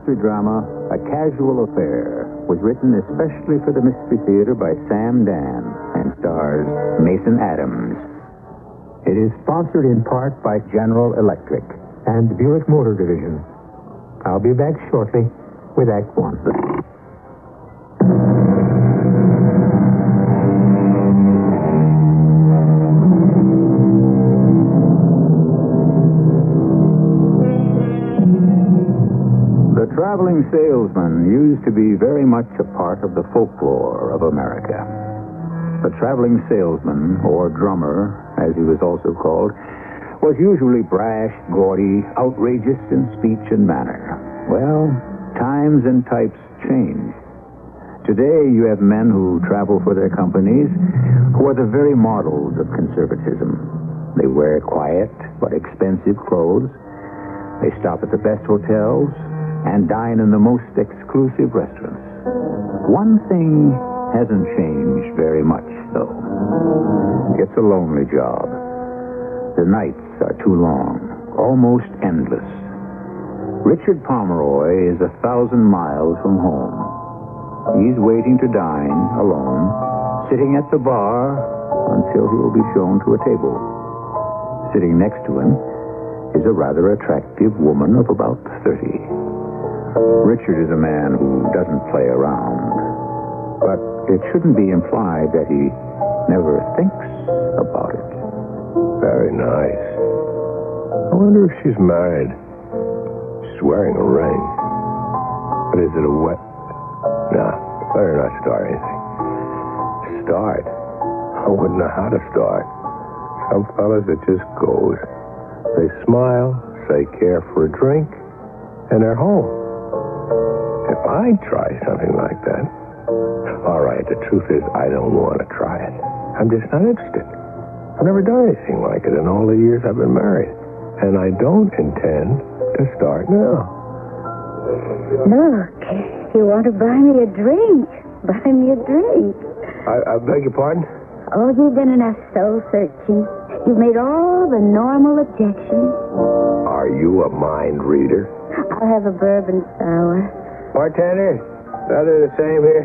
mystery drama, A Casual Affair, was written especially for the Mystery Theater by Sam Dan and stars Mason Adams. It is sponsored in part by General Electric and Buick Motor Division. I'll be back shortly with Act One. The traveling salesman used to be very much a part of the folklore of America. The traveling salesman, or drummer, as he was also called, was usually brash, gaudy, outrageous in speech and manner. Well, times and types change. Today, you have men who travel for their companies who are the very models of conservatism. They wear quiet but expensive clothes. They stop at the best hotels and dine in the most exclusive restaurants. One thing hasn't changed very much, though. It's a lonely job. The nights are too long, almost endless. Richard Pomeroy is 1,000 miles from home. He's waiting to dine alone, sitting at the bar until he will be shown to a table. Sitting next to him is a rather attractive woman of about 30. Richard is a man who doesn't play around, but it shouldn't be implied that he never thinks about it. Very nice. I wonder if she's married. She's wearing a ring. But is it a wet? Nah, better not start anything. Start? I wouldn't know how to start. Some fellas, it just goes. They smile, say care for a drink, and they're home. If I try something like that, all right, the truth is I don't want to try it. I'm just not interested. I've never done anything like it in all the years I've been married. And I don't intend to start now. Look, you want to buy me a drink. Buy me a drink. I beg your pardon? Oh, you've done enough soul searching. You've made all the normal objections. Are you a mind reader? I'll have a bourbon sour. Bartender, rather the same here?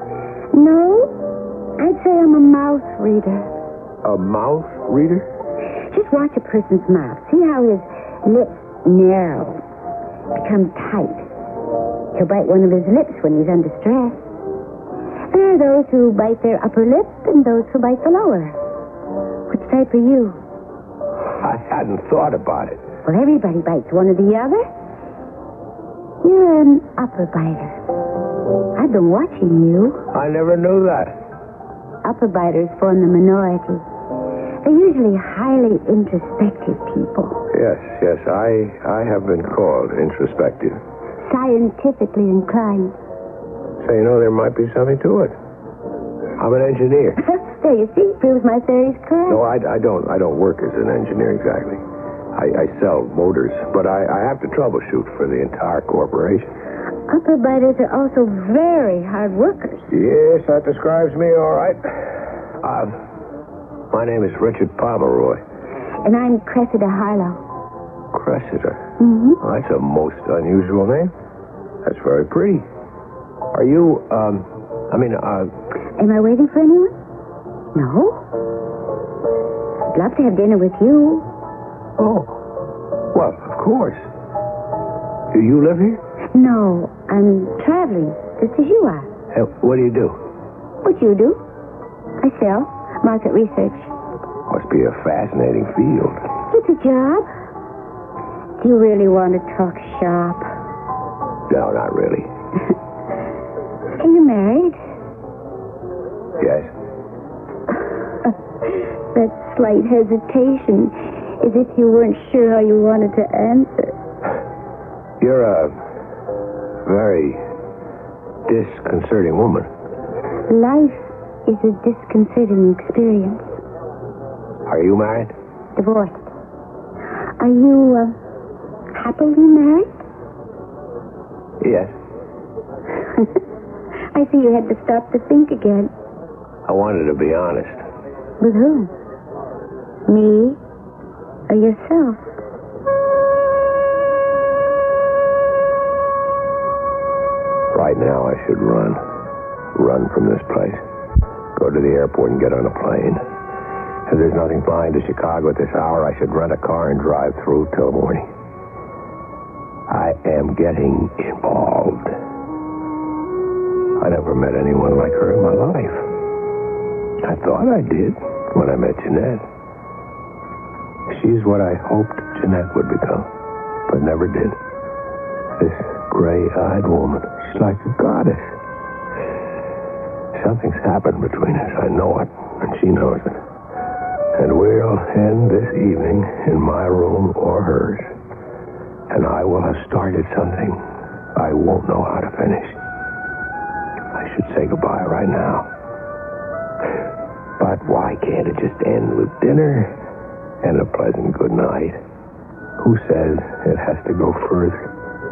No, I'd say I'm a mouth reader. A mouth reader? Just watch a person's mouth. See how his lips narrow, become tight. He'll bite one of his lips when he's under stress. There are those who bite their upper lip and those who bite the lower. Which type are you? I hadn't thought about it. Well, everybody bites one or the other. You're an upper biter. I've been watching you. I never knew that. Upper biters form the minority. They're usually highly introspective people. Yes, I have been called introspective. Scientifically inclined. So, there might be something to it. I'm an engineer. There, you see, proves my theory's correct. No, I don't work as an engineer exactly. I sell motors, but I have to troubleshoot for the entire corporation. Upper biters are also very hard workers. Yes, that describes me all right. My name is Richard Pomeroy. And I'm Cressida Harlow. Cressida? Mm-hmm. Well, that's a most unusual name. That's very pretty. Are you, Am I waiting for anyone? No. I'd love to have dinner with you. Oh, well, of course. Do you live here? No, I'm traveling, just as you are. What do you do? What you do? I sell market research. Must be a fascinating field. It's a job. Do you really want to talk shop? No, not really. Are you married? Yes. That slight hesitation, as if you weren't sure how you wanted to answer. You're a very disconcerting woman. Life is a disconcerting experience. Are you married? Divorced. Are you, happily married? Yes. I see you had to stop to think again. I wanted to be honest. With whom? Me or yourself? Right now, I should run. Run from this place. Go to the airport and get on a plane. If there's nothing flying to Chicago at this hour, I should rent a car and drive through till morning. I am getting involved. I never met anyone like her in my life. I thought I did when I met Jeanette. She's what I hoped Jeanette would become, but never did. This gray-eyed woman. She's like a goddess. Something's happened between us. I know it, and she knows it. And we'll end this evening in my room or hers. And I will have started something I won't know how to finish. I should say goodbye right now. But why can't it just end with dinner and a pleasant good night? Who says it has to go further?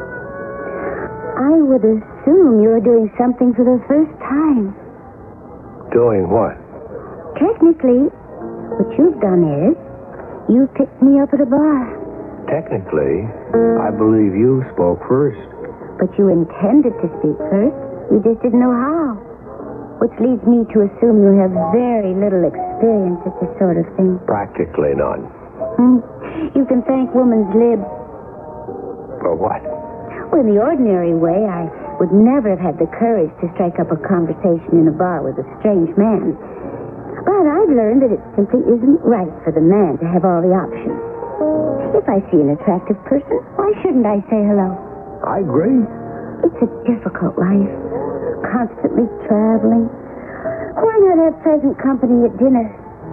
I would assume you're doing something for the first time. Doing what? Technically, what you've done is you picked me up at a bar. Technically, I believe you spoke first. But you intended to speak first. You just didn't know how. Which leads me to assume you have very little experience at this sort of thing. Practically none. You can thank woman's lib. For what? Well, in the ordinary way, I would never have had the courage to strike up a conversation in a bar with a strange man. But I've learned that it simply isn't right for the man to have all the options. If I see an attractive person, why shouldn't I say hello? I agree. It's a difficult life, constantly traveling. Why not have pleasant company at dinner?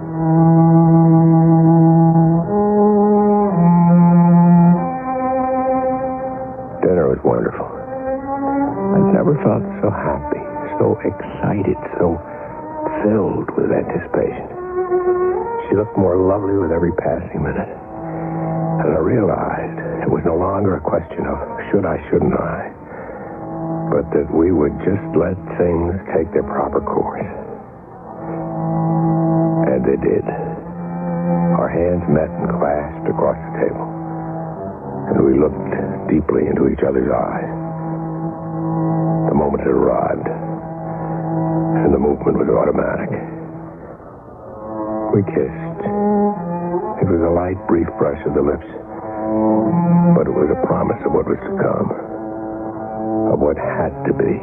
Dinner was wonderful. I never felt so happy, so excited, so filled with anticipation. She looked more lovely with every passing minute. And I realized it was no longer a question of should I, shouldn't I, but that we would just let things take their proper course. And they did. Our hands met and clasped across the table. And we looked deeply into each other's eyes. The moment had arrived, and the movement was automatic. We kissed. It was a light, brief brush of the lips, but it was a promise of what was to come, of what had to be.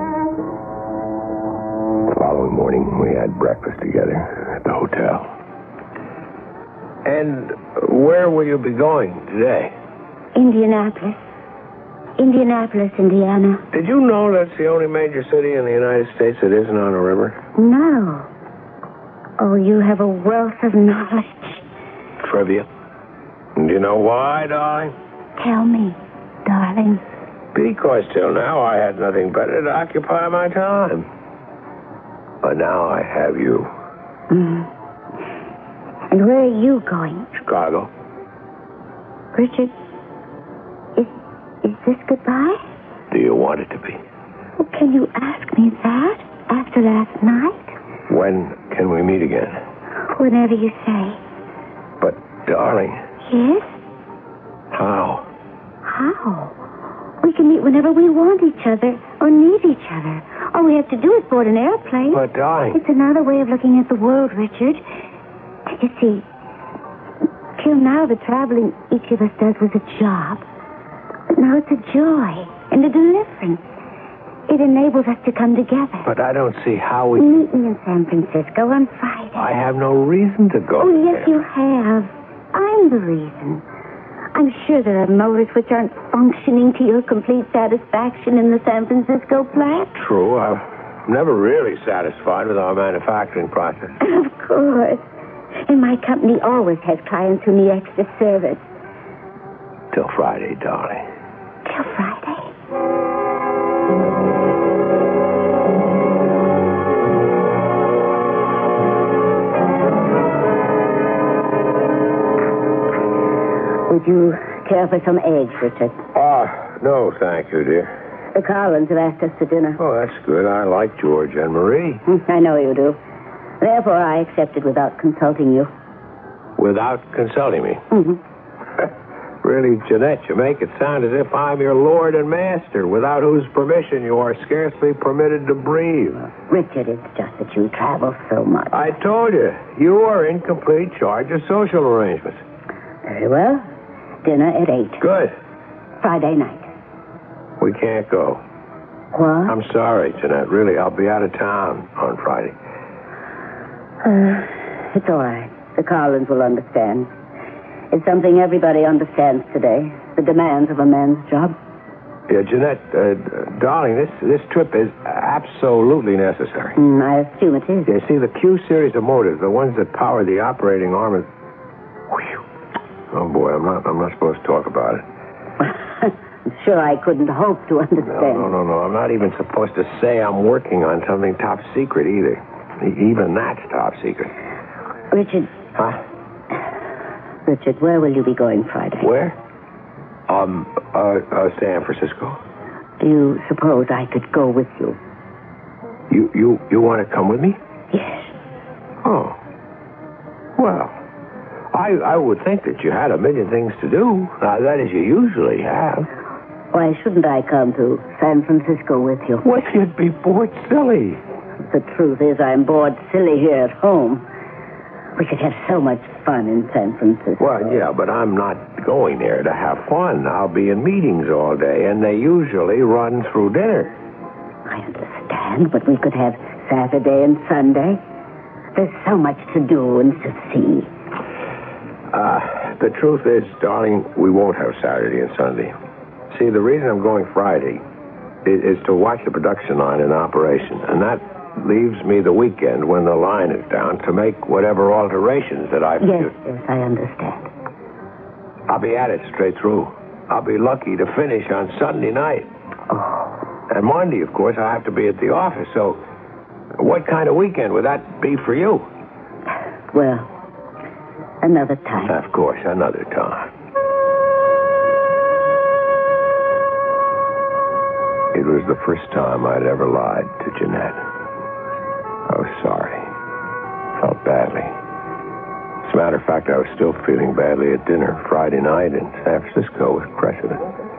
The following morning, we had breakfast together at the hotel. And where will you be going today? Indianapolis, Indiana. Did you know that's the only major city in the United States that isn't on a river? No. Oh, you have a wealth of knowledge. Trivia. Do you know why, darling? Tell me, darling. Because till now I had nothing better to occupy my time. But now I have you. And where are you going? Chicago. Richard, is this goodbye? Do you want it to be? Oh, can you ask me that after last night? When can we meet again? Whenever you say. But, darling. Yes? How? How? We can meet whenever we want each other or need each other. All we have to do is board an airplane. But, darling. It's another way of looking at the world, Richard. You see, till now the traveling each of us does was a job. But now it's a joy and a deliverance. It enables us to come together. But I don't see how we... Meet me in San Francisco on Friday. I have no reason to go Oh, yes, there. you have. I'm the reason. I'm sure there are motors which aren't functioning to your complete satisfaction in the San Francisco plant. True. I'm never really satisfied with our manufacturing process. Of course. And my company always has clients who need extra service. Till Friday, darling. Till Friday. Would you care for some eggs, Richard? No, thank you, dear. The Collins have asked us to dinner. Oh, that's good. I like George and Marie. I know you do. Therefore, I accepted without consulting you. Without consulting me. Really, Jeanette, you make it sound as if I'm your lord and master, without whose permission you are scarcely permitted to breathe. Richard, it's just that you travel so much. I told you, you are in complete charge of social arrangements. Very well. Dinner at 8. Good. Friday night. We can't go. What? I'm sorry, Jeanette. Really, I'll be out of town on Friday. It's all right. The Collins will understand. It's something everybody understands today. The demands of a man's job. Yeah, Jeanette, darling, this trip is absolutely necessary. I assume it is. You see, the Q series of motors, the ones that power the operating arm, is... Whew. Oh, boy, I'm not supposed to talk about it. I'm sure I couldn't hope to understand. No. I'm not even supposed to say I'm working on something top secret either. Even that's top secret. Richard. Huh? Richard, where will you be going Friday? Where? San Francisco. Do you suppose I could go with you? You want to come with me? Yes. Oh. Well, I would think that you had a million things to do. That is, you usually have. Why shouldn't I come to San Francisco with you? What, you'd be bored silly. The truth is, I'm bored silly here at home. We could have so much fun in San Francisco. Well, yeah, but I'm not going there to have fun. I'll be in meetings all day, and they usually run through dinner. I understand, but we could have Saturday and Sunday. There's so much to do and to see. The truth is, darling, we won't have Saturday and Sunday. See, the reason I'm going Friday is to watch the production line in operation, and that leaves me the weekend when the line is down to make whatever alterations that I... Yes, I understand. I'll be at it straight through. I'll be lucky to finish on Sunday night. Oh. And Monday, of course, I have to be at the office, so what kind of weekend would that be for you? Well, another time. Of course, another time. It was the first time I'd ever lied to Jeanette. I was sorry. Felt badly. As a matter of fact, I was still feeling badly at dinner Friday night in San Francisco with Cressida.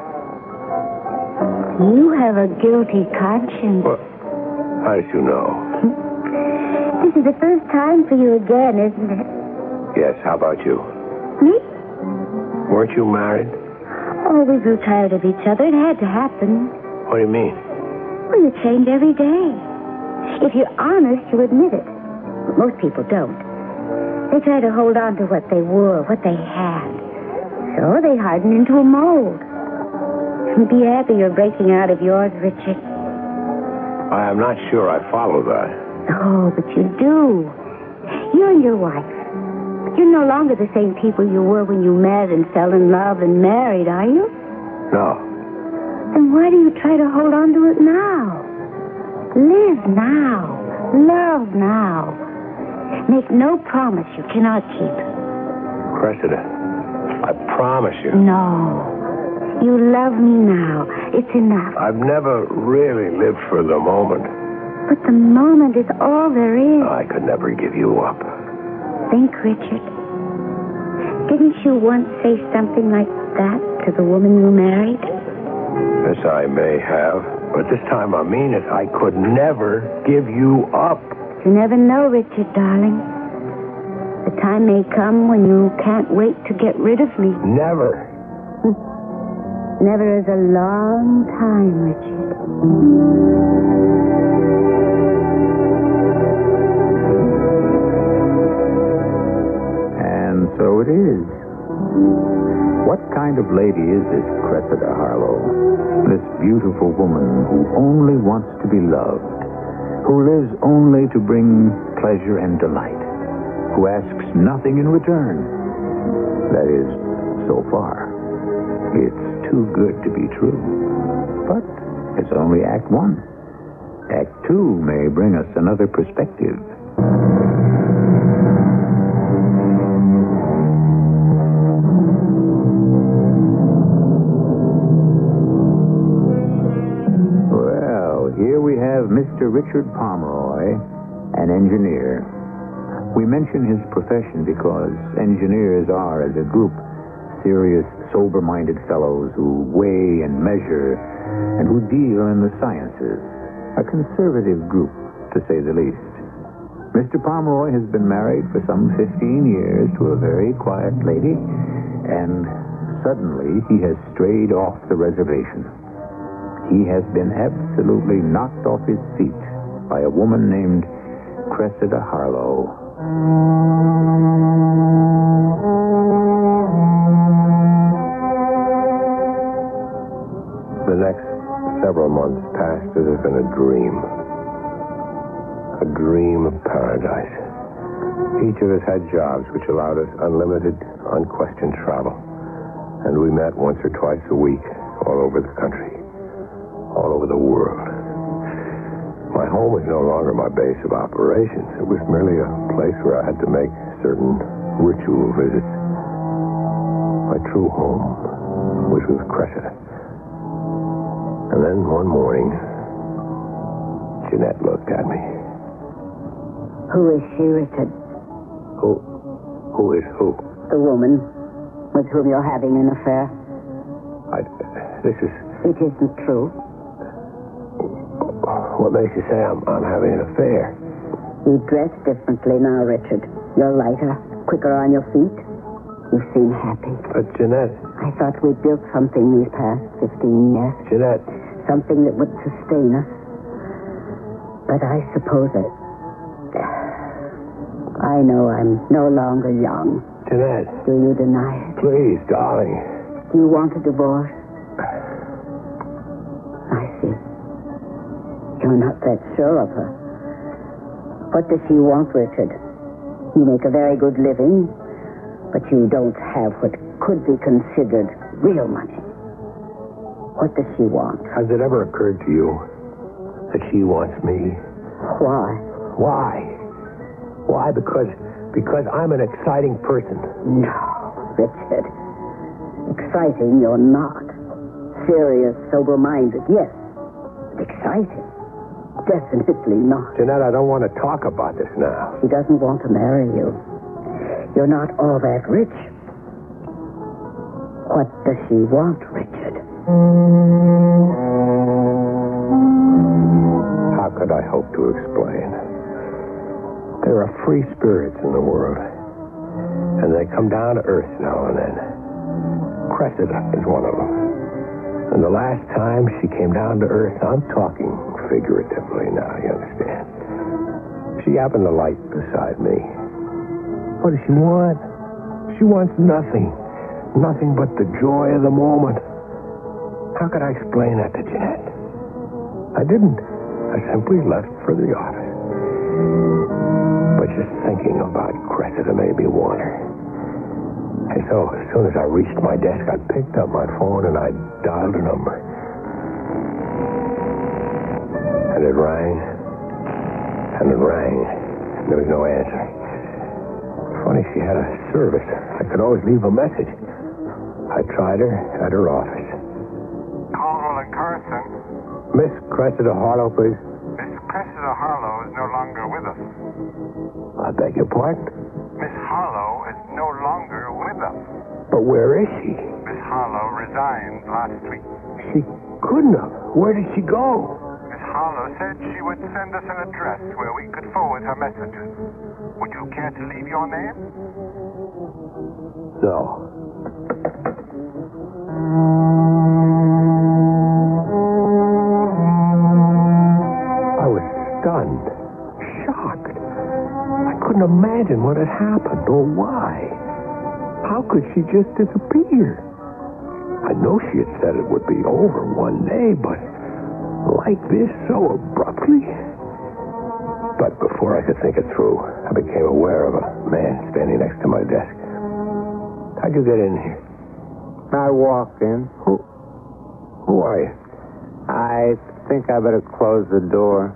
You have a guilty conscience. Well, how did you know? This is the first time for you again, isn't it? Yes, how about you? Me? Weren't you married? Oh, we grew tired of each other. It had to happen. What do you mean? Well, you change every day. If you're honest, you admit it. But most people don't. They try to hold on to what they were, what they had. So they harden into a mold. Be happy you're breaking out of yours, Richard. I am not sure I follow that. Oh, but you do. You and your wife. You're no longer the same people you were when you met and fell in love and married, are you? No. Then why do you try to hold on to it now? Live now. Love now. Make no promise you cannot keep. Cressida, I promise you. No. You love me now. It's enough. I've never really lived for the moment. But the moment is all there is. I could never give you up. Think, Richard. Didn't you once say something like that to the woman you married? Yes, I may have. But this time I mean it. I could never give you up. You never know, Richard, darling. The time may come when you can't wait to get rid of me. Never. Never is a long time, Richard. And so it is. What kind of lady is this Cressida Harlow? This beautiful woman who only wants to be loved, who lives only to bring pleasure and delight, who asks nothing in return. That is, so far. It's too good to be true. But it's only Act 1. Act 2 may bring us another perspective. Well, here we have Mr. Richard Pomeroy, an engineer. We mention his profession because engineers are, as a group, serious, sober-minded fellows who weigh and measure and who deal in the sciences. A conservative group, to say the least. Mr. Pomeroy has been married for some 15 years to a very quiet lady, and suddenly he has strayed off the reservation. He has been absolutely knocked off his feet by a woman named Cressida Harlow. The next several months passed as if in a dream. A dream of paradise. Each of us had jobs which allowed us unlimited, unquestioned travel. And we met once or twice a week all over the country, all over the world. My home was no longer my base of operations. It was merely a place where I had to make certain ritual visits. My true home was with Cressida. And then one morning, Jeanette looked at me. Who is she, Richard? Who is who? The woman with whom you're having an affair. It isn't true. What makes you say I'm having an affair? You dress differently now, Richard. You're lighter, quicker on your feet. You seem happy. But, Jeanette... I thought we'd built something these past 15 years. Jeanette... Something that would sustain us. But I suppose that... I know I'm no longer young. Jeanette... Do you deny it? Please, darling. Do you want a divorce? I see. You're not that sure of her. What does she want, Richard? You make a very good living, but you don't have what could be considered real money. What does she want? Has it ever occurred to you that she wants me? Why? Why? Because I'm an exciting person. No, Richard. Exciting, you're not. Serious, sober-minded, yes. Exciting. Definitely not. Jeanette, I don't want to talk about this now. She doesn't want to marry you. You're not all that rich. What does she want, Richard? How could I hope to explain? There are free spirits in the world, and they come down to earth now and then. Cressida is one of them. And the last time she came down to earth, I'm talking figuratively now, you understand. She happened to light beside me. What does she want? She wants nothing. Nothing but the joy of the moment. How could I explain that to Jeanette? I didn't. I simply left for the office. But just thinking about Cressida made me want her. And so, as soon as I reached my desk, I picked up my phone and I dialed a number. And it rang. And it rang. And there was no answer. Funny, she had a service. I could always leave a message. I tried her at her office. Caldwell and Carson. Miss Cressida Harlow, please. Miss Cressida Harlow is no longer with us. I beg your pardon? Miss Harlow is no longer with us. But where is she? Miss Harlow resigned last week. She couldn't have. Where did she go? Miss Harlow said she would send us an address where we could forward her messages. Would you care to leave your name? No. I was stunned, shocked. I couldn't imagine what had happened or why. How could she just disappear? I know she had said it would be over one day, but like this, so abruptly. But before I could think it through, I became aware of a man standing next to my desk. How'd you get in here? I walked in. Who are you? I think I better close the door.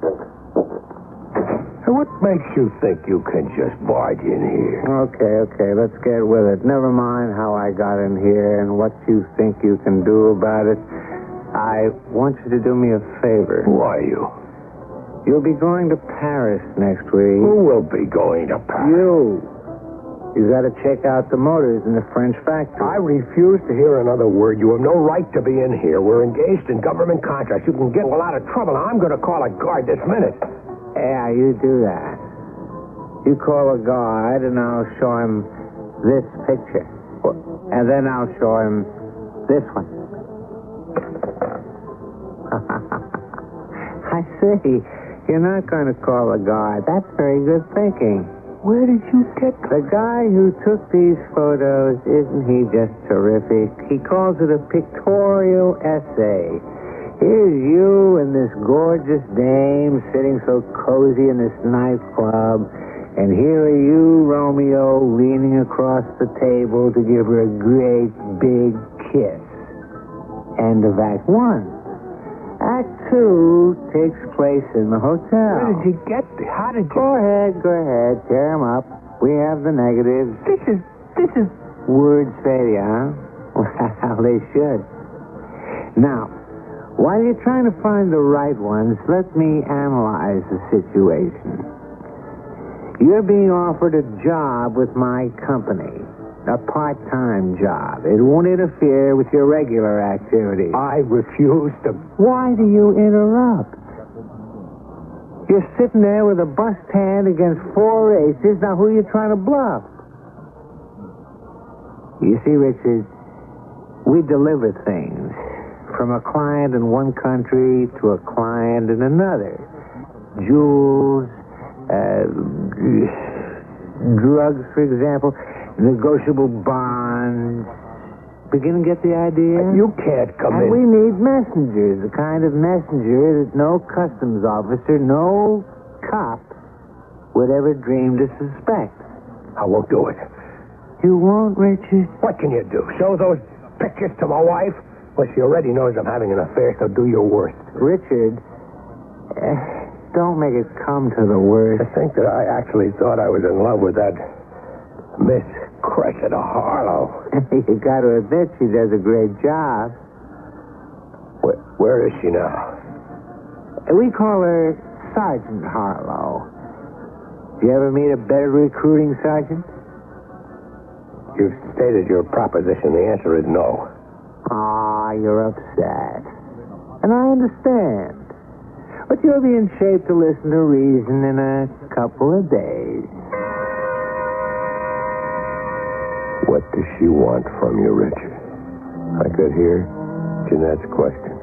And what makes you think you can just barge in here? Okay, let's get with it. Never mind how I got in here and what you think you can do about it. I want you to do me a favor. Who are you? You'll be going to Paris next week. Who will be going to Paris? You. You got to check out the motors in the French factory. I refuse to hear another word. You have no right to be in here. We're engaged in government contracts. You can get in a lot of trouble. I'm going to call a guard this minute. Yeah, you do that. You call a guard, and I'll show him this picture. And then I'll show him this one. I see. You're not going to call a guard. That's very good thinking. Where did you get The guy who took these photos, isn't he just terrific? He calls it a pictorial essay. Here's you and this gorgeous dame sitting so cozy in this nightclub, and here are you, Romeo, leaning across the table to give her a great big kiss. End of Act 1. Act 2 takes place in the hotel. Where did you get the... How did you... Go ahead. Tear them up. We have the negatives. This is... Words fail you, huh? Well, they should. Now, while you're trying to find the right ones, let me analyze the situation. You're being offered a job with my company. A part-time job. It won't interfere with your regular activities. I refuse to... Why do you interrupt? You're sitting there with a bust hand against 4 aces. Now, who are you trying to bluff? You see, Richard, we deliver things from a client in one country to a client in another. Jewels, drugs, for example, negotiable bonds. Begin to get the idea? You can't come And in... we need messengers, the kind of messenger that no customs officer, no cop would ever dream to suspect. I won't do it. You won't, Richard? What can you do? Show those pictures to my wife? Well, she already knows I'm having an affair, so do your worst. Richard, don't make it come to the worst. To think that I actually thought I was in love with that Miss Cressida Harlow. You got to admit she does a great job. Where is she now? We call her Sergeant Harlow. Do you ever meet a better recruiting sergeant? You've stated your proposition. The answer is no. Ah, you're upset. And I understand. But you'll be in shape to listen to reason in a couple of days. What does she want from you, Richard? I could hear Jeanette's question.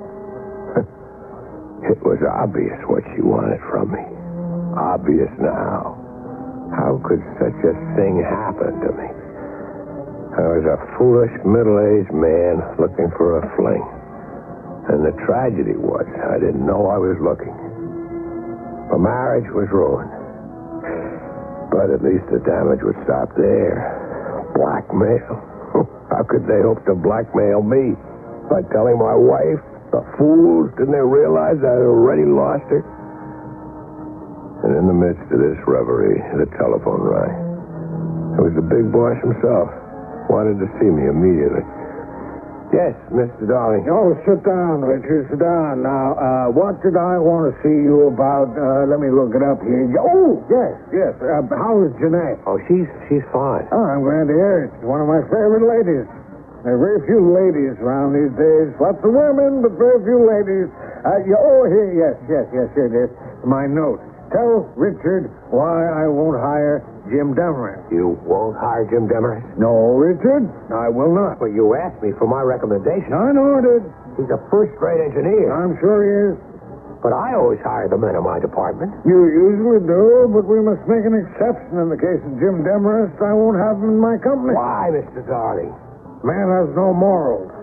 It was obvious what she wanted from me. Obvious now. How could such a thing happen to me? I was a foolish, middle-aged man looking for a fling. And the tragedy was, I didn't know I was looking. My marriage was ruined. But at least the damage would stop there. Blackmail. How could they hope to blackmail me? By telling my wife? The fools, didn't they realize I had already lost her? And in the midst of this reverie, the telephone rang. It was the big boss himself. Wanted to see me immediately. Yes, Mr. Darling. Oh, sit down, Richard. Sit down. Now, what did I want to see you about? Let me look it up here. Oh, yes. How is Jeanette? Oh, she's fine. Oh, I'm glad to hear it. She's one of my favorite ladies. There are very few ladies around these days. Lots of women, but very few ladies. Here, yes, here it is. My note. Tell Richard why I won't hire Jim Demarest. You won't hire Jim Demarest? No, Richard, I will not. Well, you asked me for my recommendation. I know I did. He's a first-rate engineer. I'm sure he is. But I always hire the men in my department. You usually do, but we must make an exception in the case of Jim Demarest. I won't have him in my company. Why, Mr. Darling? Man has no morals.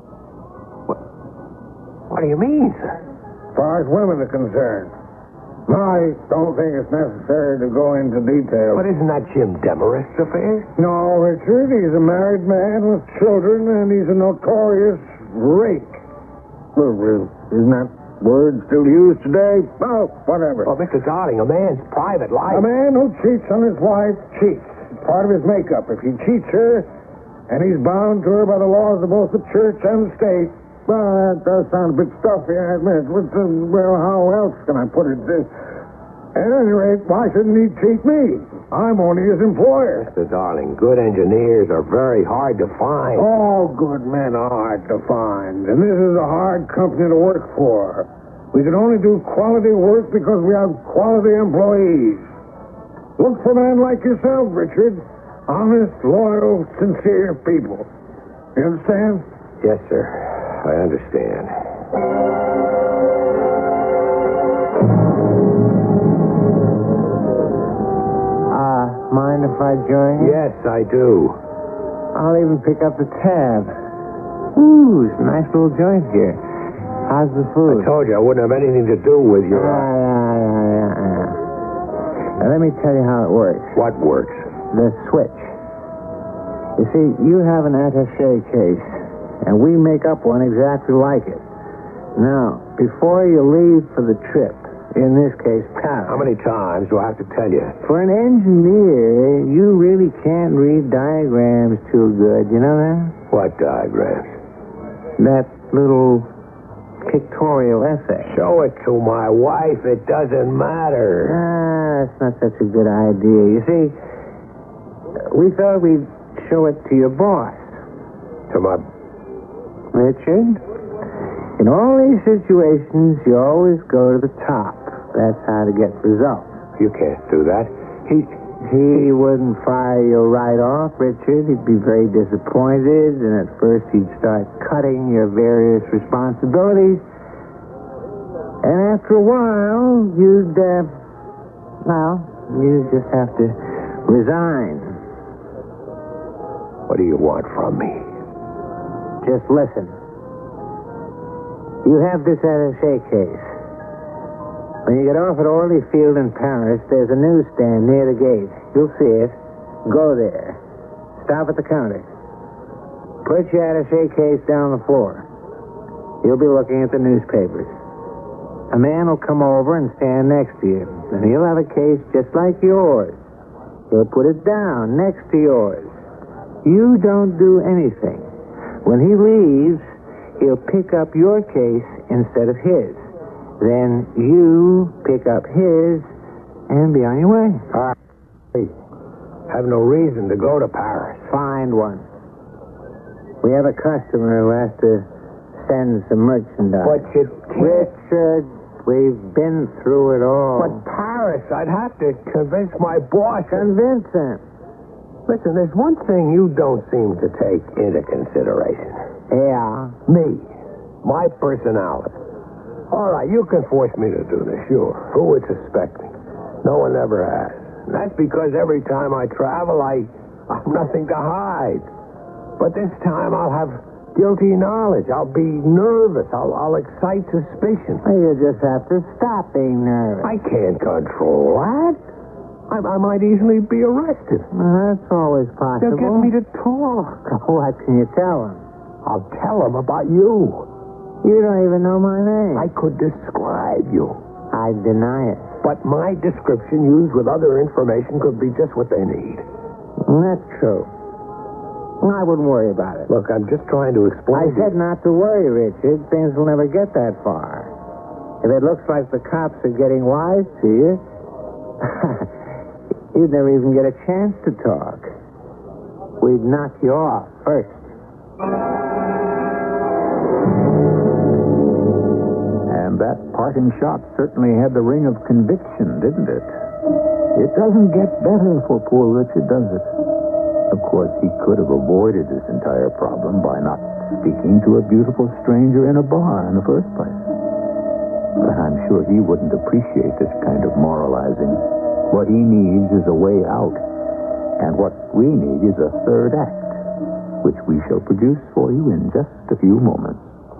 What do you mean, sir? As far as women are concerned. I don't think it's necessary to go into detail. But isn't that Jim Demarest's affair? No, Richard, he's a married man with children, and he's a notorious rake. Well, isn't that word still used today? Oh, whatever. Well, Mr. Darling, a man's private life... A man who cheats on his wife cheats. It's part of his makeup. If he cheats her, and he's bound to her by the laws of both the church and the state, well, that does sound a bit stuffy, I admit. Well, how else can I put it? At any rate, why shouldn't he cheat me? I'm only his employer. Mr. Darling, good engineers are very hard to find. All good men are hard to find, and this is a hard company to work for. We can only do quality work because we have quality employees. Look for men like yourself, Richard. Honest, loyal, sincere people. You understand? Yes, sir. I understand. Mind if I join you? Yes, I do. I'll even pick up the tab. Ooh, it's a nice little joint here. How's the food? I told you I wouldn't have anything to do with your... Yeah. Now, let me tell you how it works. What works? The switch. You see, you have an attaché case, and we make up one exactly like it. Now, before you leave for the trip, in this case, Paris. How many times do I have to tell you? For an engineer, you really can't read diagrams too good. You know that? What diagrams? That little pictorial essay. Show it to my wife. It doesn't matter. That's not such a good idea. You see, we thought we'd show it to your boss. To my... Richard, in all these situations, you always go to the top. That's how to get results. You can't do that. He wouldn't fire you right off, Richard. He'd be very disappointed, and at first he'd start cutting your various responsibilities. And after a while, you'd just have to resign. What do you want from me? Just listen. You have this attaché case. When you get off at Orly Field in Paris, there's a newsstand near the gate. You'll see it. Go there. Stop at the counter. Put your attaché case down on the floor. You'll be looking at the newspapers. A man will come over and stand next to you, and he'll have a case just like yours. He'll put it down next to yours. You don't do anything. When he leaves, he'll pick up your case instead of his. Then you pick up his and be on your way. I have no reason to go to Paris. Find one. We have a customer who has to send some merchandise. But you can't... Richard, we've been through it all. But Paris, I'd have to convince my boss. Convince him. Listen, there's one thing you don't seem to take into consideration. Yeah? Me. My personality. All right, you can force me to do this, sure. Who would suspect me? No one ever has. And that's because every time I travel, I've nothing to hide. But this time I'll have guilty knowledge. I'll be nervous. I'll excite suspicion. Well, you just have to stop being nervous. I can't control that. I might easily be arrested. Well, that's always possible. They'll get me to talk. What can you tell them? I'll tell them about you. You don't even know my name. I could describe you. I deny it. But my description used with other information could be just what they need. That's true. I wouldn't worry about it. Look, I'm just trying to explain. I said not to worry, Richard. Things will never get that far. If it looks like the cops are getting wise to you, you'd never even get a chance to talk. We'd knock you off first. And that parting shot certainly had the ring of conviction, didn't it? It doesn't get better for poor Richard, does it? Of course, he could have avoided this entire problem by not speaking to a beautiful stranger in a bar in the first place. But I'm sure he wouldn't appreciate this kind of moralizing. What he needs is a way out. And what we need is a third act, which we shall produce for you in just a few moments.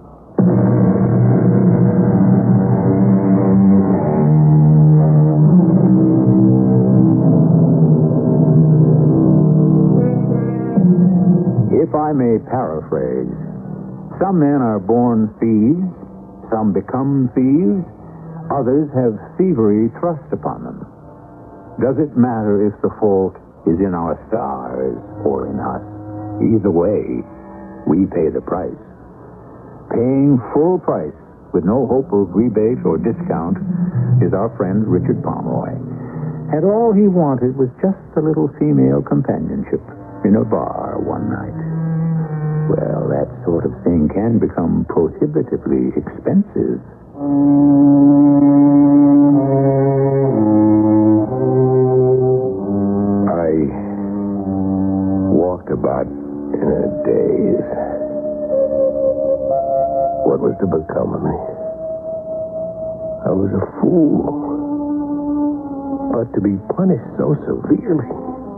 If I may paraphrase, some men are born thieves, some become thieves, others have thievery thrust upon them. Does it matter if the fault is in our stars or in us? Either way, we pay the price. Paying full price with no hope of rebate or discount is our friend Richard Pomeroy. And all he wanted was just a little female companionship in a bar one night. Well, that sort of thing can become prohibitively expensive. I walked about in a daze. What was to become of me? I was a fool. But to be punished so severely.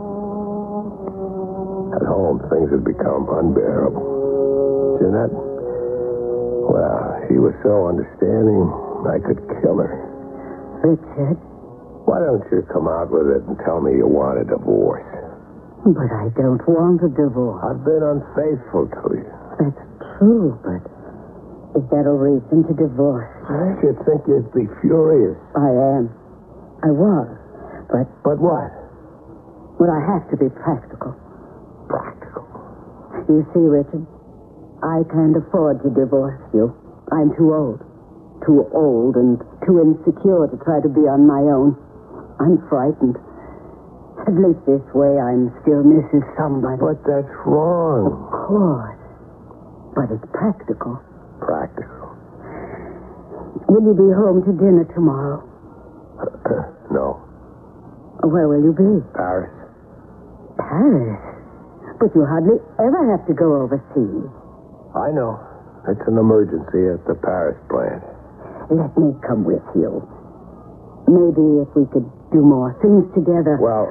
At home, things had become unbearable. Jeanette, well, she was so understanding, I could kill her. Richard, Why don't you come out with it and tell me you want a divorce? but I don't want a divorce. I've been unfaithful to you. That's true, but is that a reason to divorce you? I should think you'd be furious. I am. I was. But what? But I have to be practical. Practical. You see, Richard, I can't afford to divorce you. I'm too old. Too old and too insecure to try to be on my own. I'm frightened. At least this way I'm still Mrs. Somebody. But that's wrong. Of course. But it's practical. Practical. Will you be home to dinner tomorrow? No. Where will you be? Paris. Paris? But you hardly ever have to go overseas. I know. It's an emergency at the Paris plant. Let me come with you. Maybe if we could do more things together. Well,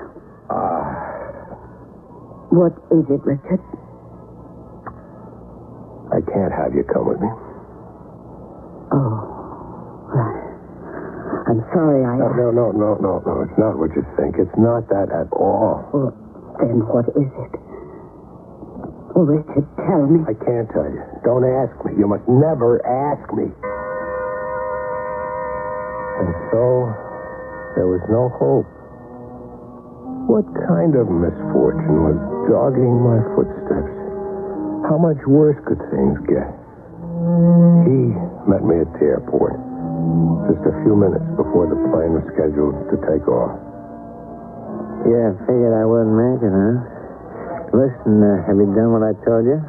What is it, Richard? I can't have you come with me. Oh. I'm sorry I... No. It's not what you think. It's not that at all. Well, then what is it? Oh, Richard, tell me. I can't tell you. Don't ask me. You must never ask me. And so, there was no hope. What kind of misfortune was dogging my footsteps? How much worse could things get? He met me at the airport, just a few minutes before the plane was scheduled to take off. Yeah, figured I wouldn't make it, huh? Listen, have you done what I told you?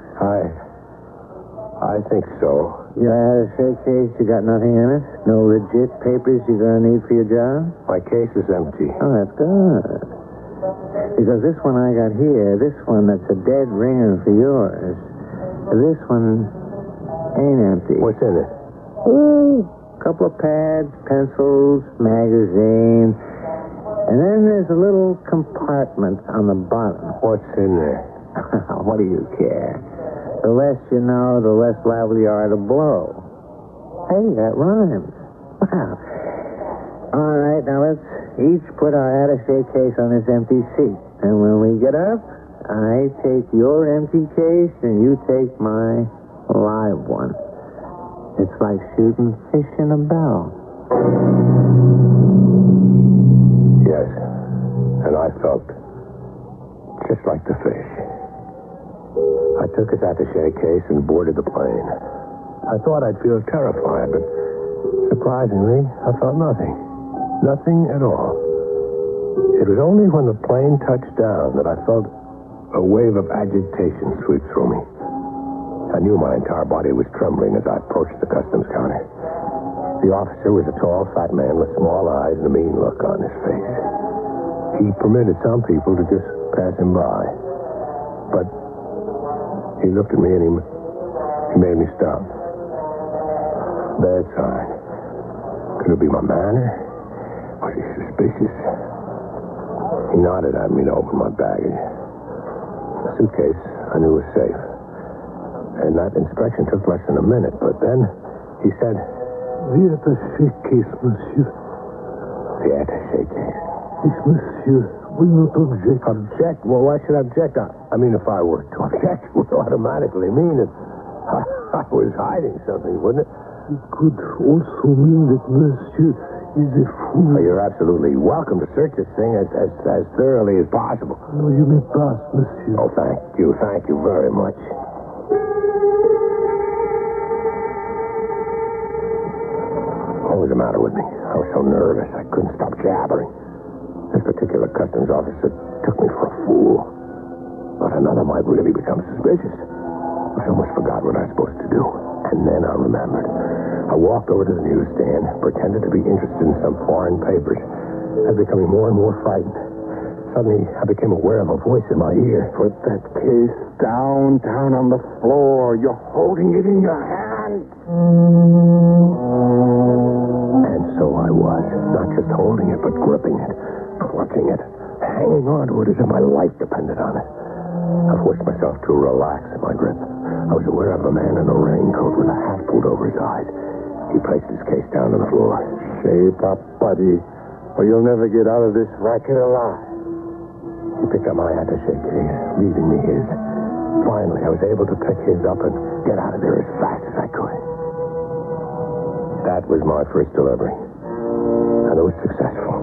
I think so. Your attaché case, you got nothing in it? No legit papers you're going to need for your job? My case is empty. Oh, that's good. Because this one I got here, this one that's a dead ringer for yours, this one ain't empty. What's in it? Ooh, couple of pads, pencils, magazine, and then there's a little compartment on the bottom. What's in there? What do you care? The less you know, the less liable you are to blow. Hey, that rhymes. Wow. All right, now let's each put our attaché case on this empty seat. And when we get up, I take your empty case and you take my live one. It's like shooting fish in a barrel. Yes. And I felt just like the fish. I took his attaché case and boarded the plane. I thought I'd feel terrified, but surprisingly, I felt nothing. Nothing at all. It was only when the plane touched down that I felt a wave of agitation sweep through me. I knew my entire body was trembling as I approached the customs counter. The officer was a tall, fat man with small eyes and a mean look on his face. He permitted some people to just pass him by. But he looked at me and he made me stop. Bad sign. Could it be my manner? Was he suspicious? He nodded at me to open my baggage. The suitcase I knew was safe. And that inspection took less than a minute. But then he said, The attaché case, monsieur. The attaché case. Yes, monsieur. Will not object. Object? Well, why should I object? I mean, if I were to object, it would automatically mean that I was hiding something, wouldn't it? It could also mean that monsieur is a fool. Oh, you're absolutely welcome to search this thing as thoroughly as possible. No, you may pass, monsieur. Oh, thank you. Thank you very much. What was the matter with me? I was so nervous I couldn't stop jabbering. The This particular customs officer took me for a fool. But another might really become suspicious. I almost forgot what I was supposed to do. And then I remembered. I walked over to the newsstand, pretended to be interested in some foreign papers. I was becoming more and more frightened. Suddenly, I became aware of a voice in my ear. Put that case down on the floor. You're holding it in your hand. And so I was. Not just holding it, but gripping it, clutching it, hanging on to it as if my life depended on it. I forced myself to relax in my grip. I was aware of a man in a raincoat with a hat pulled over his eyes. He placed his case down on the floor. Shape up, buddy, or you'll never get out of this racket alive. He picked up my attaché case, leaving me his. Finally, I was able to pick his up and get out of there as fast as I could. That was my first delivery. And it was successful.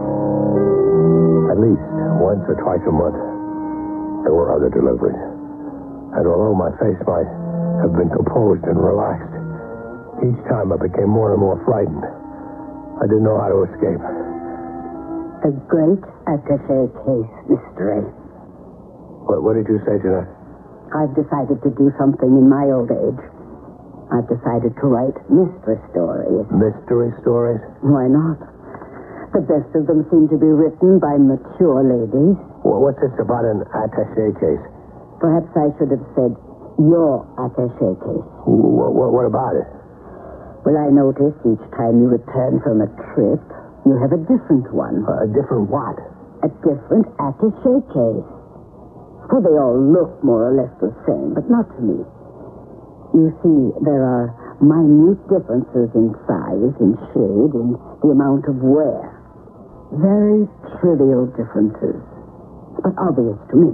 At least once or twice a month, there were other deliveries. And although my face might have been composed and relaxed, each time I became more and more frightened. I didn't know how to escape. The great attaché case mystery. What did you say, Jeanette? I've decided to do something in my old age. I've decided to write mystery stories. Mystery stories? Why not? The best of them seem to be written by mature ladies. Well, what's this about an attaché case? Perhaps I should have said your attaché case. What about it? Well, I notice each time you return from a trip, you have a different one. A different what? A different attaché case. Well, they all look more or less the same, but not to me. You see, there are minute differences in size, in shade, in the amount of wear. Very trivial differences, but obvious to me.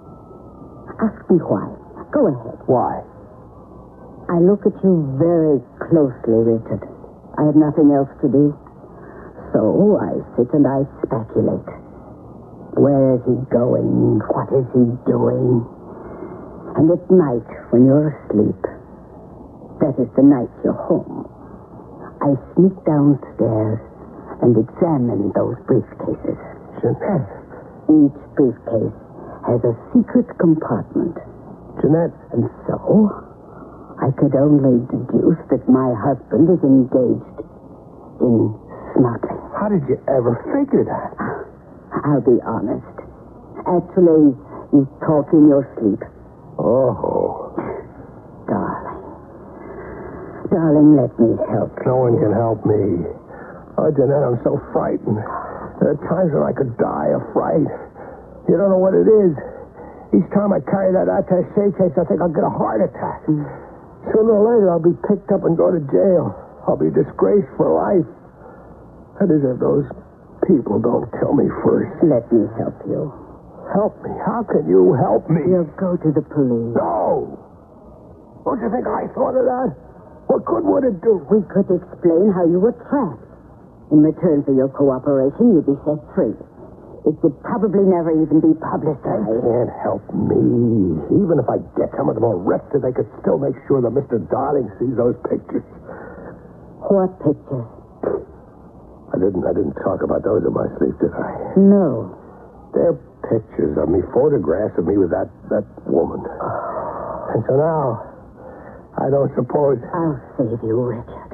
Ask me why. Go ahead. Why? I look at you very closely, Richard. I have nothing else to do. So I sit and I speculate. Where is he going? What is he doing? And at night, when you're asleep, that is the night you're home, I sneak downstairs and examine those briefcases. Jeanette. Each briefcase has a secret compartment. Jeanette. And so, I could only deduce that my husband is engaged in smuggling. How did you ever figure that? I'll be honest. Actually, you talk in your sleep. Oh. Darling, let me help you. No one can help me. Oh, Jeanette, I'm so frightened. There are times when I could die of fright. You don't know what it is. Each time I carry that attaché case, I think I'll get a heart attack. Sooner or later, I'll be picked up and go to jail. I'll be disgraced for life. That is, if those people don't kill me first. Let me help you. Help me? How can you help me? You'll go to the police. No! Don't you think I thought of that? What good would it do? We could explain how you were trapped. In return for your cooperation, you'd be set free. It would probably never even be publicized. They can't help me. Even if I get some of them arrested, they could still make sure that Mr. Darling sees those pictures. What pictures? I didn't talk about those in my sleep, did I? No. They're pictures of me, photographs of me with that woman. And so now, I don't suppose... I'll save you, Richard.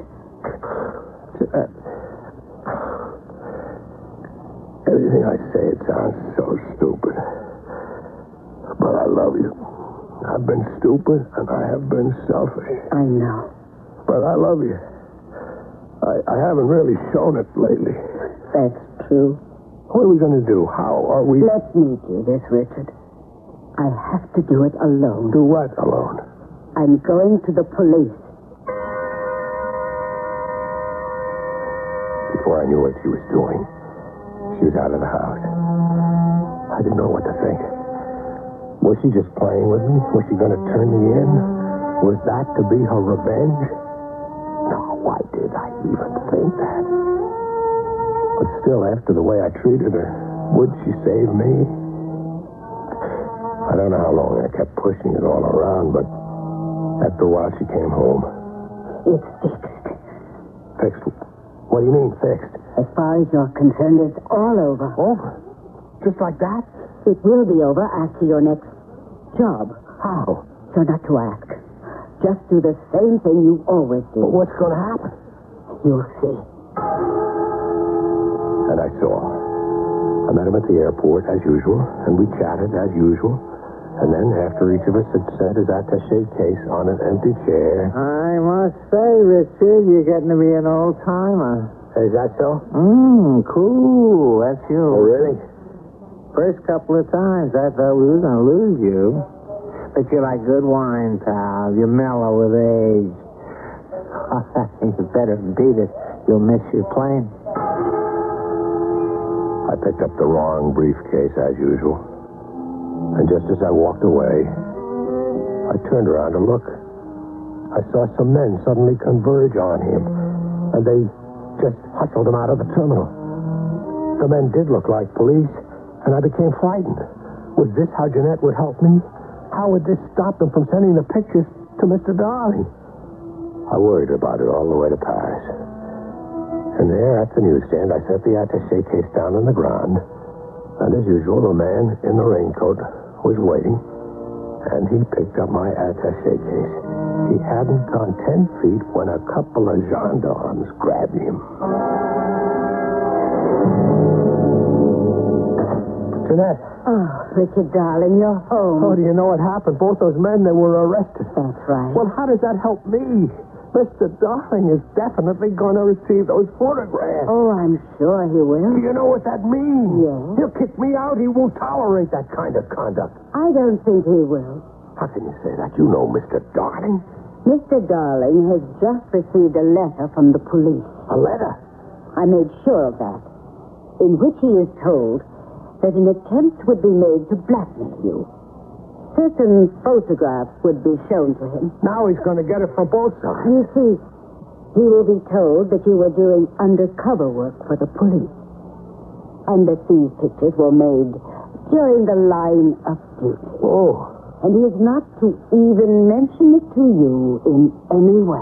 Everything I say, it sounds so stupid. But I love you. I've been stupid, and I have been selfish. I know. But I love you. I haven't really shown it lately. That's true. What are we going to do? How are we... Let me do this, Richard. I have to do it alone. Do what alone? I'm going to the police. Before I knew what she was doing, she was out of the house. I didn't know what to think. Was she just playing with me? Was she going to turn me in? Was that to be her revenge? No, why did I even think that? But still, after the way I treated her, would she save me? I don't know how long I kept pushing it all around, but after a while she came home. It's fixed. Fixed? What do you mean, fixed? As far as you're concerned, it's all over. Over? Just like that? It will be over after your next job. How? You're not to ask. Just do the same thing you always do. But what's going to happen? You'll see. And I saw. I met him at the airport, as usual, and we chatted, as usual. And then, after each of us had set his attaché case on an empty chair... I must say, Richard, you're getting to be an old-timer. Is that so? Cool. That's you. Oh, really? First couple of times, I thought we were going to lose you. But you're like good wine, pal. You're mellow with age. You better beat it. You'll miss your plane. I picked up the wrong briefcase, as usual. And just as I walked away, I turned around to look. I saw some men suddenly converge on him, and they just hustled him out of the terminal. The men did look like police, and I became frightened. Was this how Jeanette would help me? How would this stop them from sending the pictures to Mr. Darling? I worried about it all the way to Paris. And there at the newsstand, I set the attaché case down on the ground. And as usual, the man in the raincoat was waiting. And he picked up my attaché case. He hadn't gone 10 feet when a couple of gendarmes grabbed him. Jeanette. Oh, Richard, darling, you're home. Oh, do you know what happened? Both those men, they were arrested. That's right. Well, how does that help me? Mr. Darling is definitely going to receive those photographs. Oh, I'm sure he will. Do you know what that means? Yes. He'll kick me out. He won't tolerate that kind of conduct. I don't think he will. How can you say that? You know Mr. Darling. Mr. Darling has just received a letter from the police. A letter? I made sure of that. In which he is told that an attempt would be made to blackmail you. Certain photographs would be shown to him. Now he's going to get it from both sides. You see, he will be told that you were doing undercover work for the police, and that these pictures were made during the line of duty. Oh. And he is not to even mention it to you in any way.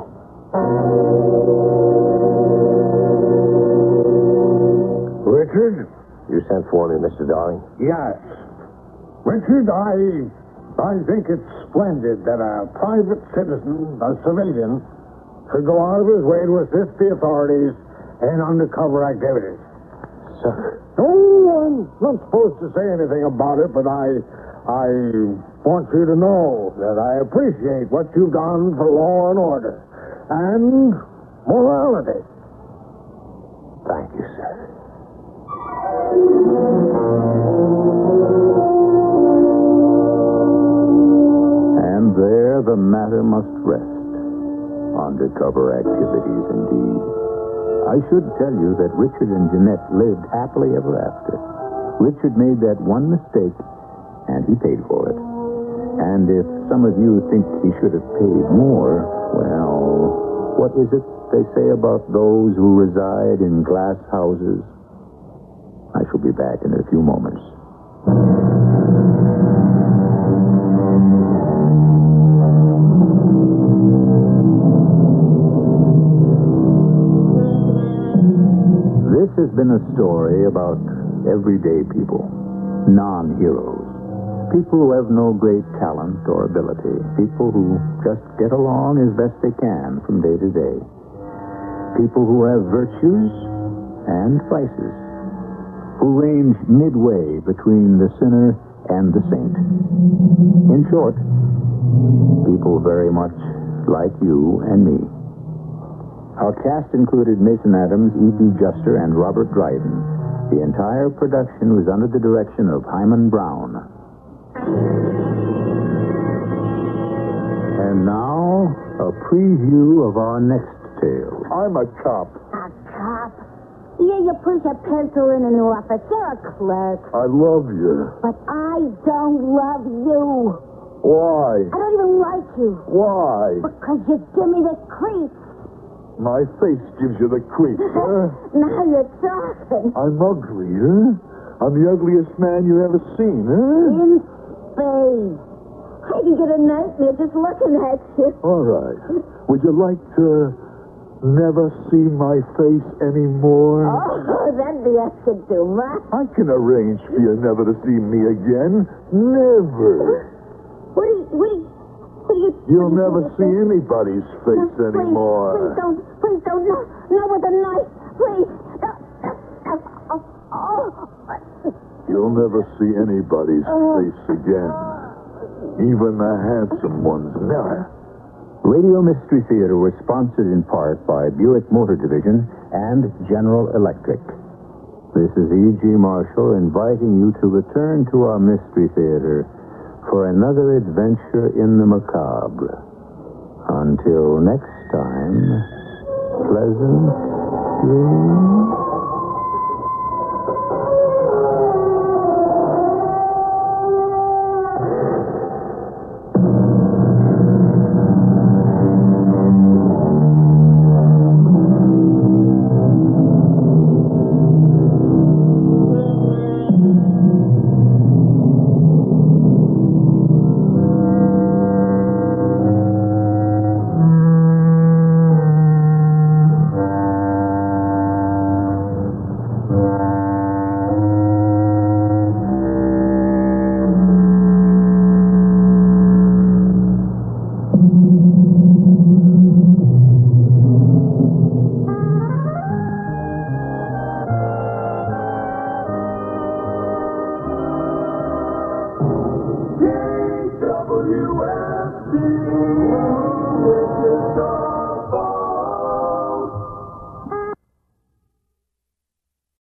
Richard? You sent for me, Mr. Darling? Yes. Richard, I think it's splendid that a private citizen, a civilian, should go out of his way to assist the authorities in undercover activities. Sir. No, I'm not supposed to say anything about it, but I want you to know that I appreciate what you've done for law and order and morality. Thank you, sir. And there the matter must rest. Undercover activities, indeed. I should tell you that Richard and Jeanette lived happily ever after. Richard made that one mistake, and he paid for it. And if some of you think he should have paid more, well, what is it they say about those who reside in glass houses? I shall be back in a few moments. This has been a story about everyday people, non-heroes, people who have no great talent or ability, people who just get along as best they can from day to day, people who have virtues and vices, who range midway between the sinner and the saint. In short, people very much like you and me. Our cast included Mason Adams, E.B. Juster, and Robert Dryden. The entire production was under the direction of Hyman Brown. And now, a preview of our next tale. I'm a cop. A cop? Yeah, you push a pencil in an office. You're a clerk. I love you. But I don't love you. Why? I don't even like you. Why? Because you give me the creeps. My face gives you the creeps, huh? Now you're talking. I'm ugly, huh? I'm the ugliest man you've ever seen, huh? In space. I can get a nightmare just looking at you. All right. Would you like to never see my face anymore? Oh, that'd be asking too much. I can arrange for you never to see me again. Never. What do you... You'll never see anybody's face anymore. Please don't, not with a knife, please. You'll never see anybody's face again. Even the handsome ones, never. Radio Mystery Theater was sponsored in part by Buick Motor Division and General Electric. This is E.G. Marshall inviting you to return to our Mystery Theater for another adventure in the macabre. Until next time, pleasant dreams.